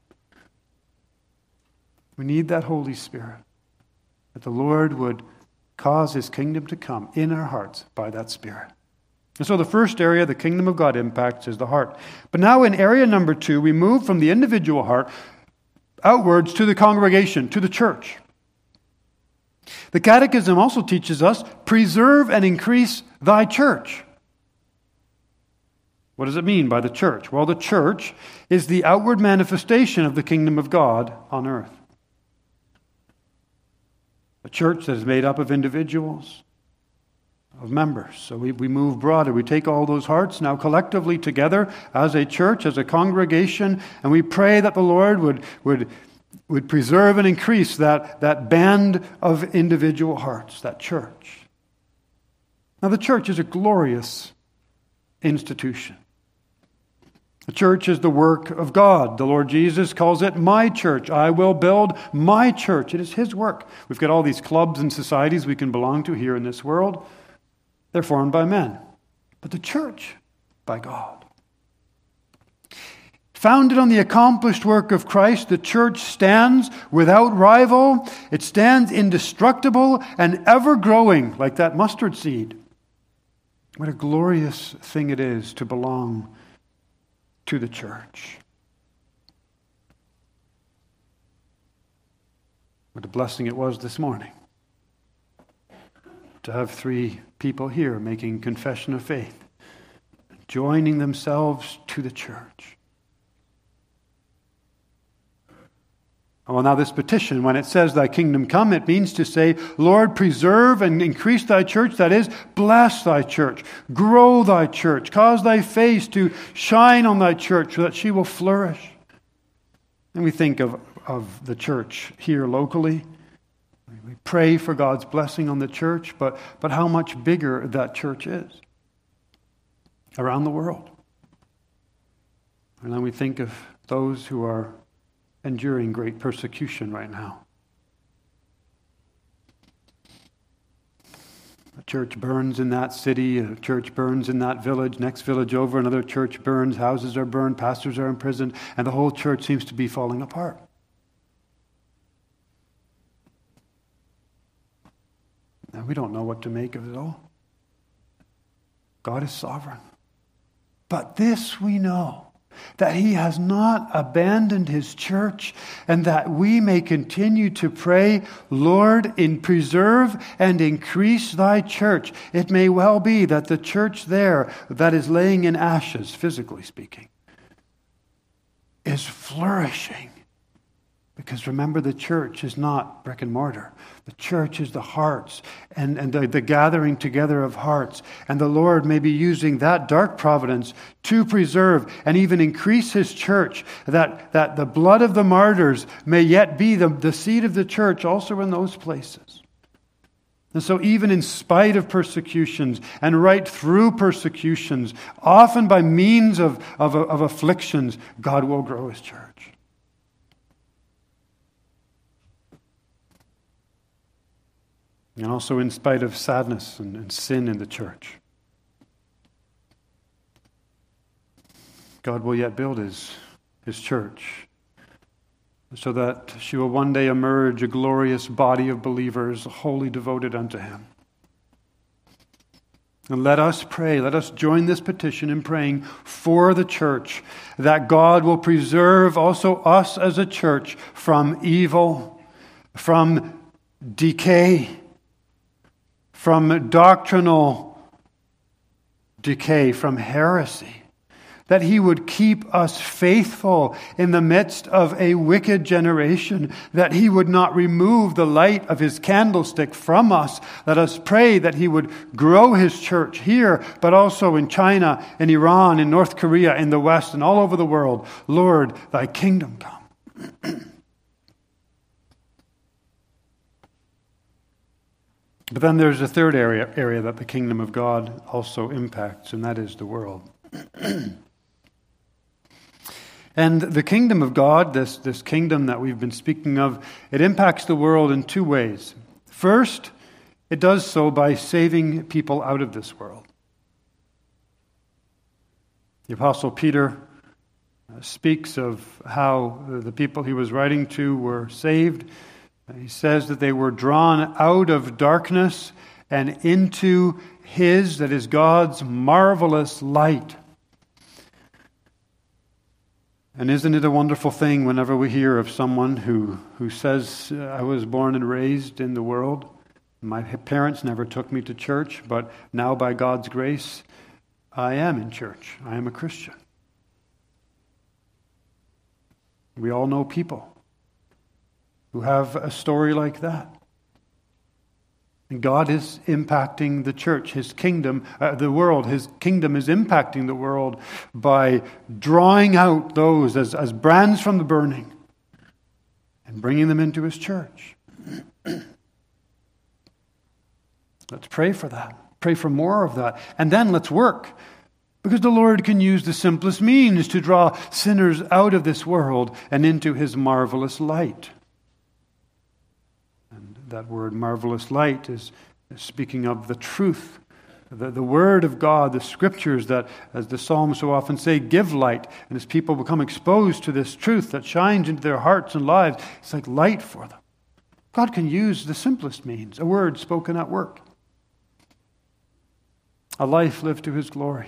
We need that Holy Spirit, that the Lord would cause His kingdom to come in our hearts by that Spirit. And so the first area the kingdom of God impacts is the heart. But now in area number 2, we move from the individual heart outwards to the congregation, to the church. The Catechism also teaches us, preserve and increase thy church. What does it mean by the church? Well, the church is the outward manifestation of the kingdom of God on earth. A church that is made up of individuals, of members. So we move broader. We take all those hearts now collectively together as a church, as a congregation, and we pray that the Lord would preserve and increase that band of individual hearts, that church. Now the church is a glorious institution. The church is the work of God. The Lord Jesus calls it my church. I will build my church. It is His work. We've got all these clubs and societies we can belong to here in this world. They're formed by men. But the church, by God. Founded on the accomplished work of Christ, the church stands without rival. It stands indestructible and ever growing like that mustard seed. What a glorious thing it is to belong to the church. What a blessing it was this morning to have 3 people here making confession of faith, joining themselves to the church. Well, now this petition, when it says, thy kingdom come, it means to say, Lord, preserve and increase thy church. That is, bless thy church, grow thy church, cause thy face to shine on thy church so that she will flourish. And we think of the church here locally. We pray for God's blessing on the church, but how much bigger that church is around the world. And then we think of those who are enduring great persecution right now. A church burns in that city, a church burns in that village, next village over, another church burns, houses are burned, pastors are imprisoned, and the whole church seems to be falling apart. And we don't know what to make of it all. God is sovereign. But this we know, that he has not abandoned his church, and that we may continue to pray, Lord, preserve and increase thy church. It may well be that the church there that is laying in ashes, physically speaking, is flourishing. Because remember, the church is not brick and mortar. The church is the hearts and the gathering together of hearts. And the Lord may be using that dark providence to preserve and even increase his church, that the blood of the martyrs may yet be the seed of the church also in those places. And so even in spite of persecutions and right through persecutions, often by means of afflictions, God will grow his church. And also in spite of sadness and sin in the church, God will yet build his church so that she will one day emerge a glorious body of believers wholly devoted unto him. And let us pray, let us join this petition in praying for the church, that God will preserve also us as a church from evil, from decay, from doctrinal decay, from heresy, that he would keep us faithful in the midst of a wicked generation, that he would not remove the light of his candlestick from us. Let us pray that he would grow his church here, but also in China, in Iran, in North Korea, in the West, and all over the world. Lord, thy kingdom come. But then there's a third area that the kingdom of God also impacts, and that is the world. And the kingdom of God, this kingdom that we've been speaking of, it impacts the world in 2 ways. First, it does so by saving people out of this world. The Apostle Peter speaks of how the people he was writing to were saved. He says that they were drawn out of darkness and into his, that is God's, marvelous light. And isn't it a wonderful thing whenever we hear of someone who says, I was born and raised in the world. My parents never took me to church, but now by God's grace, I am in church. I am a Christian. We all know people who have a story like that. And God is impacting the church, his kingdom, the world. His kingdom is impacting the world by drawing out those as brands from the burning and bringing them into his church. Let's pray for that. Pray for more of that. And then let's work. Because the Lord can use the simplest means to draw sinners out of this world and into his marvelous light. That word marvelous light is speaking of the truth The Word of God, the Scriptures that, as the Psalms so often say, give light. And as people become exposed to this truth that shines into their hearts and lives, it's like light for them. God can use the simplest means, a word spoken at work, a life lived to His glory,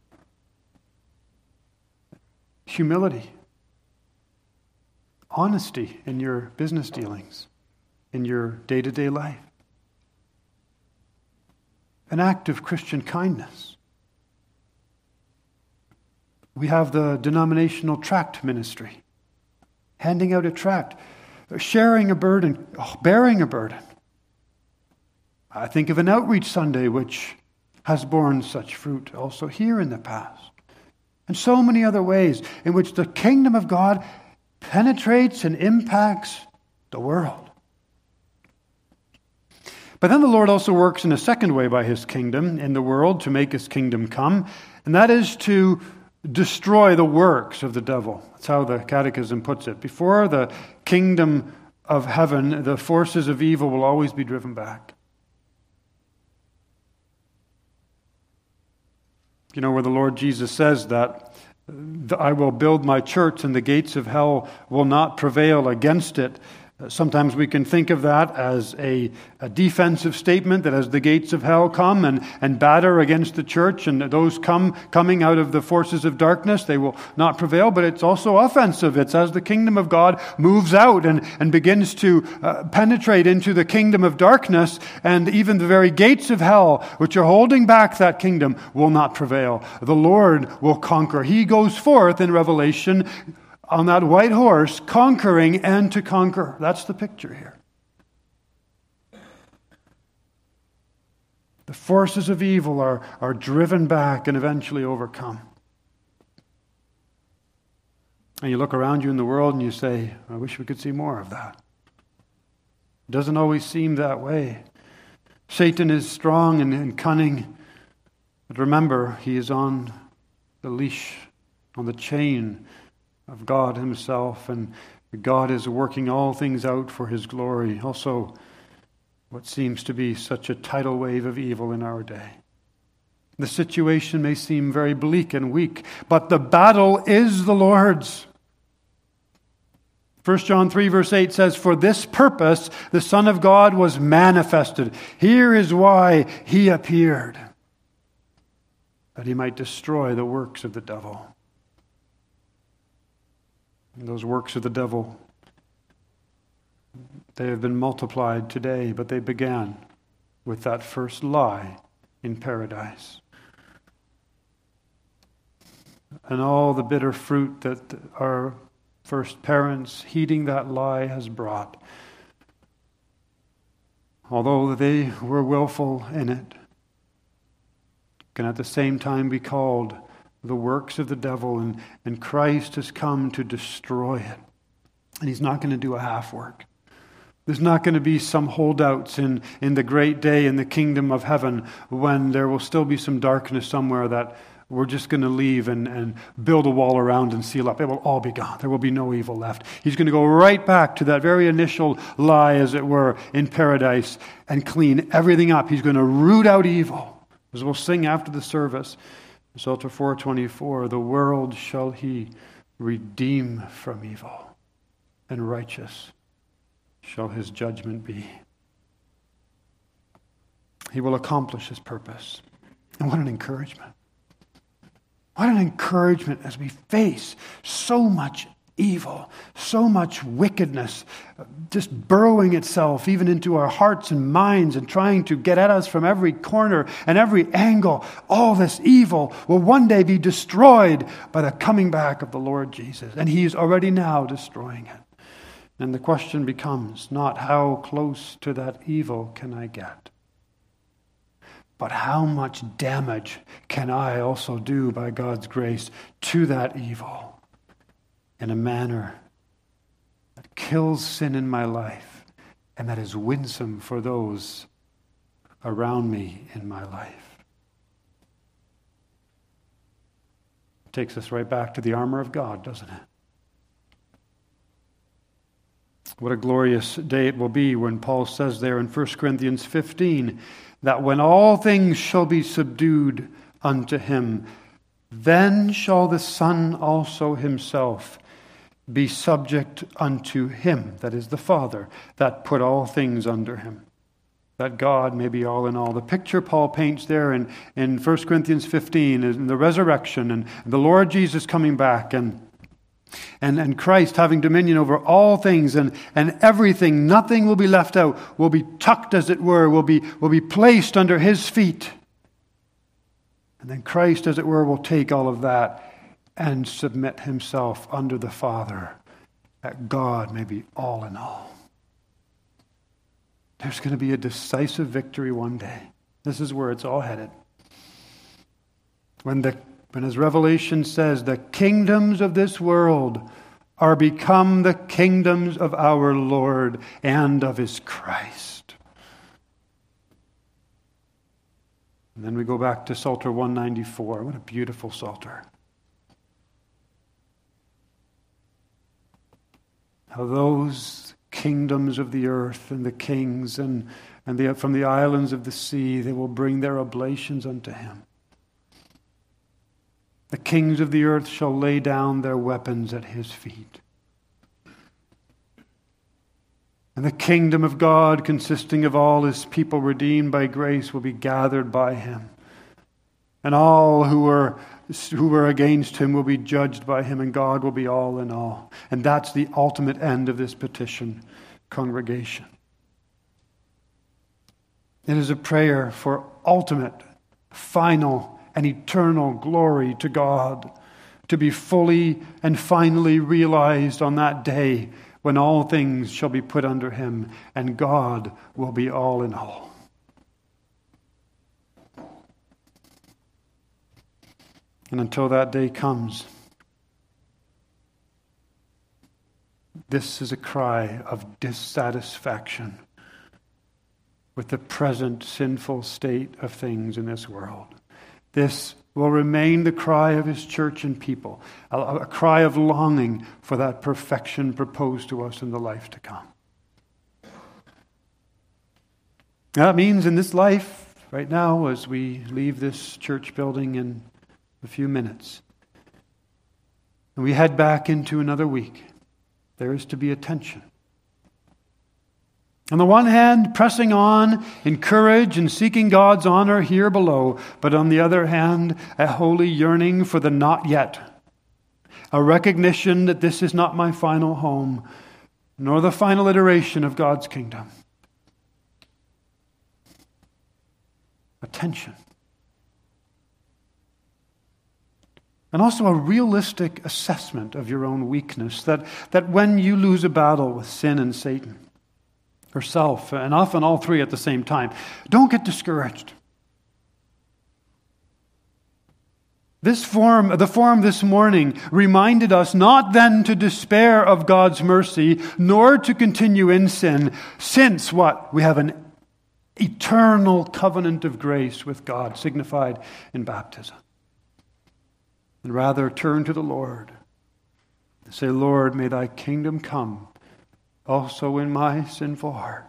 humility, honesty in your business dealings, in your day-to-day life, an act of Christian kindness. We have the denominational tract ministry, handing out a tract, sharing a burden, bearing a burden. I think of an outreach Sunday which has borne such fruit also here in the past. And so many other ways in which the kingdom of God penetrates and impacts the world. But then the Lord also works in a second way by His kingdom in the world to make His kingdom come, and that is to destroy the works of the devil. That's how the Catechism puts it. Before the kingdom of heaven, the forces of evil will always be driven back. You know, where the Lord Jesus says that I will build my church and the gates of hell will not prevail against it. Sometimes we can think of that as a defensive statement, that as the gates of hell come and batter against the church and those coming out of the forces of darkness, they will not prevail. But it's also offensive. It's as the kingdom of God moves out and begins to penetrate into the kingdom of darkness, and even the very gates of hell, which are holding back that kingdom, will not prevail. The Lord will conquer. He goes forth in Revelation on that white horse, conquering and to conquer. That's the picture here. The forces of evil are driven back and eventually overcome. And you look around you in the world and you say, I wish we could see more of that. It doesn't always seem that way. Satan is strong and cunning. But remember, he is on the leash, on the chain of God Himself, and God is working all things out for His glory. Also, what seems to be such a tidal wave of evil in our day. The situation may seem very bleak and weak, but the battle is the Lord's. 1 John 3 verse 8 says, for this purpose the Son of God was manifested. Here is why He appeared, that He might destroy the works of the devil. And those works of the devil, they have been multiplied today, but they began with that first lie in paradise. And all the bitter fruit that our first parents heeding that lie has brought. Although they were willful in it, can at the same time be called the works of the devil, and Christ has come to destroy it. And He's not going to do a half work. There's not going to be some holdouts in the great day in the kingdom of heaven when there will still be some darkness somewhere that we're just going to leave and build a wall around and seal up. It will all be gone. There will be no evil left. He's going to go right back to that very initial lie, as it were, in paradise and clean everything up. He's going to root out evil. As we'll sing after the service, Psalter 4:24, the world shall He redeem from evil, and righteous shall His judgment be. He will accomplish His purpose. And what an encouragement. What an encouragement as we face so much evil, so much wickedness, just burrowing itself even into our hearts and minds and trying to get at us from every corner and every angle. All this evil will one day be destroyed by the coming back of the Lord Jesus. And He's already now destroying it. And the question becomes not how close to that evil can I get, but how much damage can I also do by God's grace to that evil in a manner that kills sin in my life and that is winsome for those around me in my life. It takes us right back to the armor of God, doesn't it? What a glorious day it will be when Paul says there in 1 Corinthians 15 that when all things shall be subdued unto him, then shall the Son also himself be subject unto him, that is the Father, that put all things under him, that God may be all in all. The picture Paul paints there in 1 Corinthians 15 is the resurrection and the Lord Jesus coming back and Christ having dominion over all things and everything. Nothing will be left out, will be tucked, as it were, will be placed under his feet. And then Christ, as it were, will take all of that and submit himself under the Father, that God may be all in all. There's going to be a decisive victory one day. This is where it's all headed. When as Revelation says, the kingdoms of this world are become the kingdoms of our Lord and of his Christ. And then we go back to Psalter 194. What a beautiful Psalter. How those kingdoms of the earth and the kings and from the islands of the sea, they will bring their oblations unto him. The kings of the earth shall lay down their weapons at his feet. And the kingdom of God, consisting of all his people redeemed by grace, will be gathered by him. And all who were against him will be judged by him, and God will be all in all. And that's the ultimate end of this petition, congregation. It is a prayer for ultimate, final, and eternal glory to God, to be fully and finally realized on that day when all things shall be put under him, and God will be all in all. And until that day comes, this is a cry of dissatisfaction with the present sinful state of things in this world. This will remain the cry of his church and people, a cry of longing for that perfection proposed to us in the life to come. That means in this life, right now, as we leave this church building in a few minutes, and we head back into another week, there is to be a tension. On the one hand, pressing on in courage and seeking God's honor here below, but on the other hand, a holy yearning for the not yet, a recognition that this is not my final home, nor the final iteration of God's kingdom. A tension. And also a realistic assessment of your own weakness, that when you lose a battle with sin and Satan, herself, and often all three at the same time, don't get discouraged. The form this morning reminded us not then to despair of God's mercy, nor to continue in sin, since what? We have an eternal covenant of grace with God, signified in baptism. And rather turn to the Lord and say, Lord, may thy kingdom come also in my sinful heart.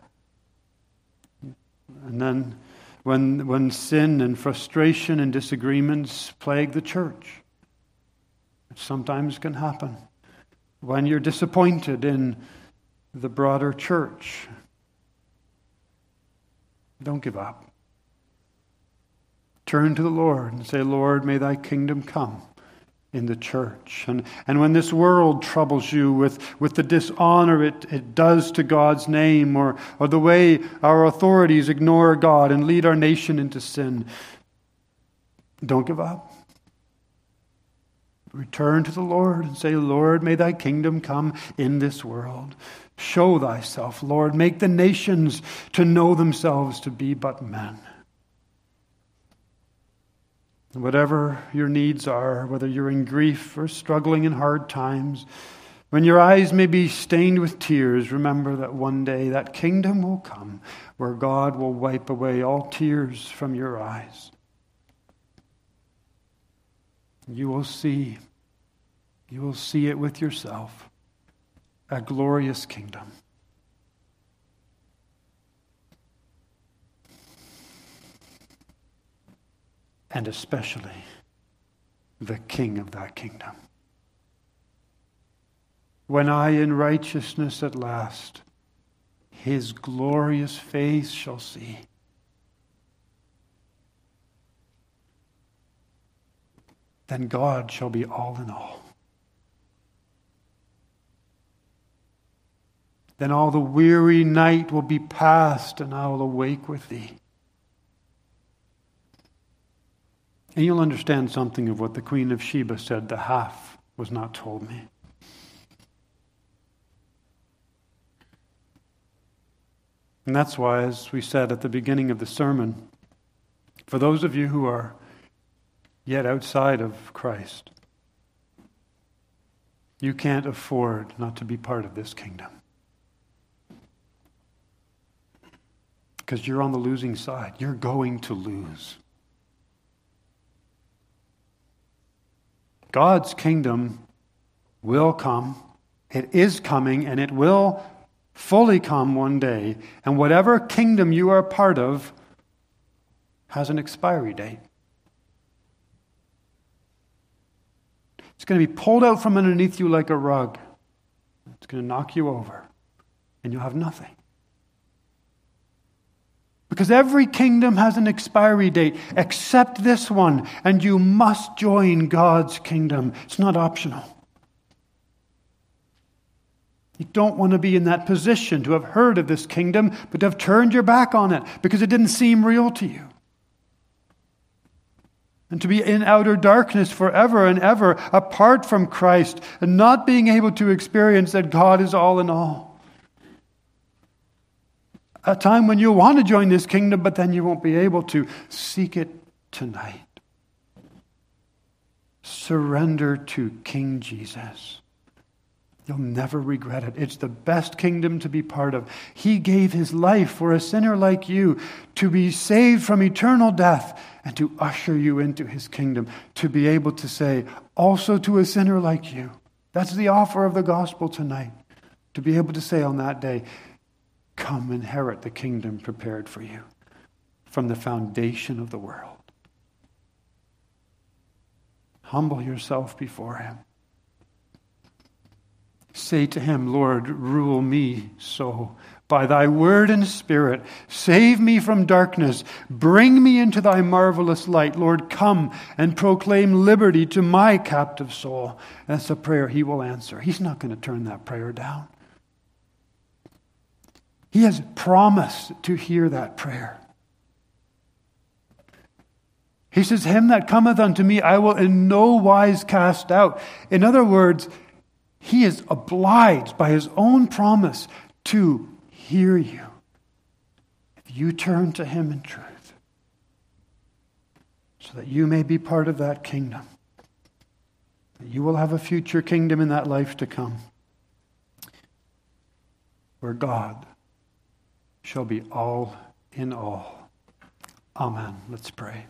And then when sin and frustration and disagreements plague the church, which sometimes can happen, when you're disappointed in the broader church, don't give up. Turn to the Lord and say, Lord, may thy kingdom come in the church. And when this world troubles you with the dishonor it does to God's name, or the way our authorities ignore God and lead our nation into sin, don't give up. Return to the Lord and say, Lord, may thy kingdom come in this world. Show thyself, Lord. Make the nations to know themselves to be but men. Whatever your needs are, whether you're in grief or struggling in hard times, when your eyes may be stained with tears, remember that one day that kingdom will come where God will wipe away all tears from your eyes. You will see it with yourself, a glorious kingdom and especially the King of that kingdom. When I in righteousness at last his glorious face shall see, then God shall be all in all. Then all the weary night will be past, and I will awake with thee. And you'll understand something of what the Queen of Sheba said, the half was not told me. And that's why, as we said at the beginning of the sermon, for those of you who are yet outside of Christ, you can't afford not to be part of this kingdom. Because you're on the losing side. You're going to lose. God's kingdom will come. It is coming, and it will fully come one day. And whatever kingdom you are part of has an expiry date. It's going to be pulled out from underneath you like a rug. It's going to knock you over, and you'll have nothing. Because every kingdom has an expiry date, except this one, and you must join God's kingdom. It's not optional. You don't want to be in that position to have heard of this kingdom, but to have turned your back on it because it didn't seem real to you. And to be in outer darkness forever and ever, apart from Christ, and not being able to experience that God is all in all. A time when you'll want to join this kingdom, but then you won't be able to. Seek it tonight. Surrender to King Jesus. You'll never regret it. It's the best kingdom to be part of. He gave his life for a sinner like you to be saved from eternal death and to usher you into his kingdom, to be able to say also to a sinner like you. That's the offer of the gospel tonight. To be able to say on that day, come inherit the kingdom prepared for you from the foundation of the world. Humble yourself before him. Say to him, Lord, rule me so. By thy word and spirit, save me from darkness. Bring me into thy marvelous light. Lord, come and proclaim liberty to my captive soul. That's a prayer he will answer. He's not going to turn that prayer down. He has promised to hear that prayer. He says, him that cometh unto me, I will in no wise cast out. In other words, he is obliged by his own promise to hear you if you turn to him in truth, so that you may be part of that kingdom. You will have a future kingdom in that life to come, where God shall be all in all. Amen. Let's pray.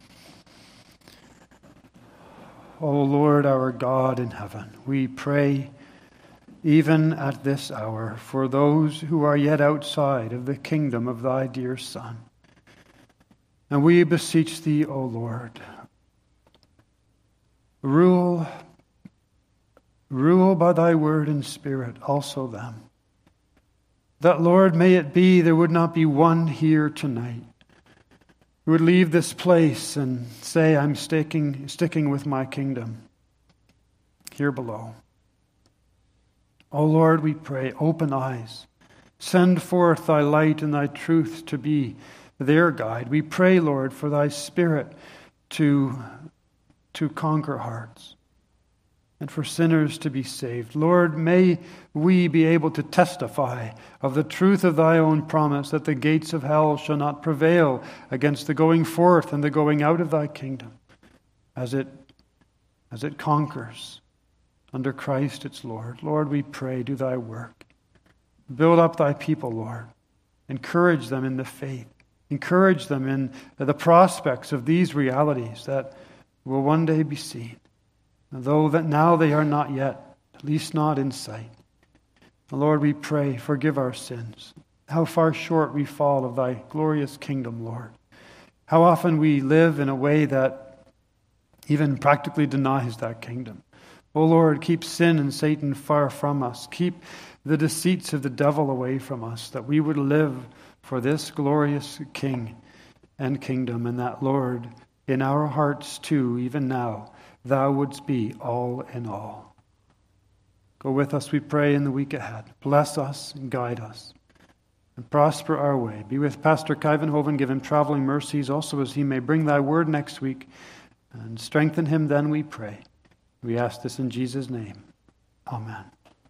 O Lord, our God in heaven, we pray even at this hour for those who are yet outside of the kingdom of thy dear Son. And we beseech thee, O Lord, rule by thy word and spirit also them. That, Lord, may it be there would not be one here tonight who would leave this place and say, I'm sticking with my kingdom here below. O Lord, we pray, open eyes. Send forth thy light and thy truth to be their guide. We pray, Lord, for thy Spirit to conquer hearts and for sinners to be saved. Lord, may we be able to testify of the truth of thy own promise that the gates of hell shall not prevail against the going forth and the going out of thy kingdom as it conquers under Christ its Lord. Lord, we pray, do thy work. Build up thy people, Lord. Encourage them in the faith. Encourage them in the prospects of these realities that will one day be seen. Though that now they are not yet, at least not in sight. Lord, we pray, forgive our sins. How far short we fall of thy glorious kingdom, Lord. How often we live in a way that even practically denies that kingdom. O Lord, keep sin and Satan far from us. Keep the deceits of the devil away from us, that we would live for this glorious King and kingdom, and that, Lord, in our hearts too, even now, thou wouldst be all in all. Go with us, we pray, in the week ahead. Bless us and guide us and prosper our way. Be with Pastor Kyvenhoven, give him traveling mercies also as he may bring thy word next week, and strengthen him then, we pray. We ask this in Jesus' name. Amen.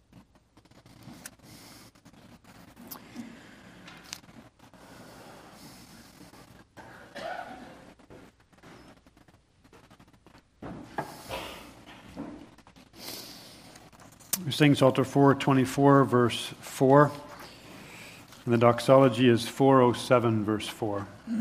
We sing Psalter 424, verse 4. And the doxology is 407, verse 4.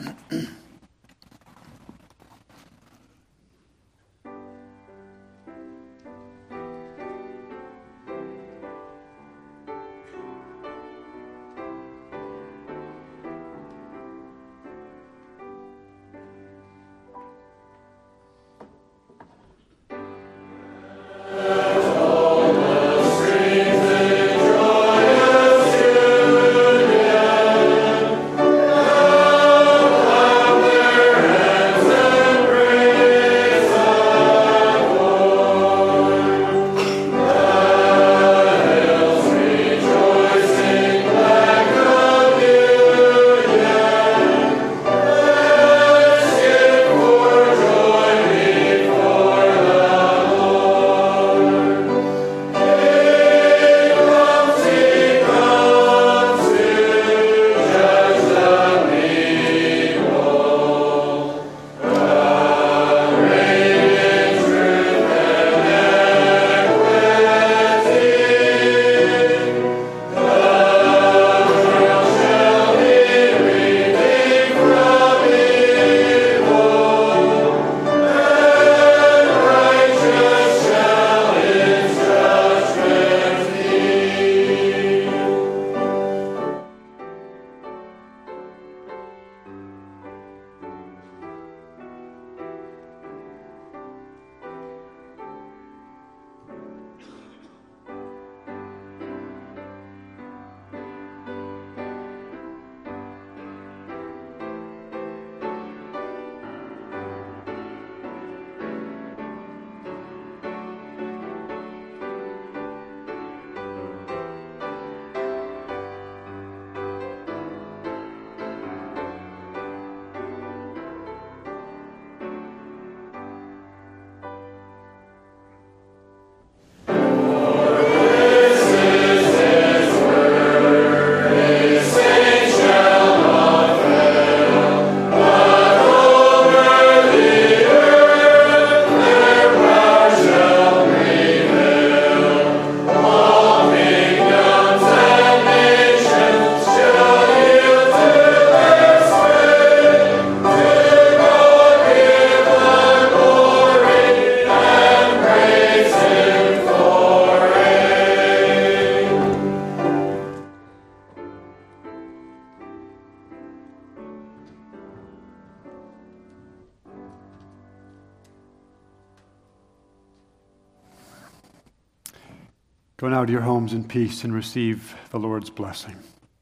Go now to your homes in peace and receive the Lord's blessing.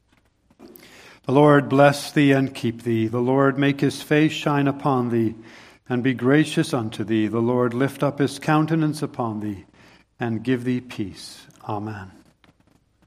The Lord bless thee and keep thee. The Lord make his face shine upon thee and be gracious unto thee. The Lord lift up his countenance upon thee and give thee peace. Amen.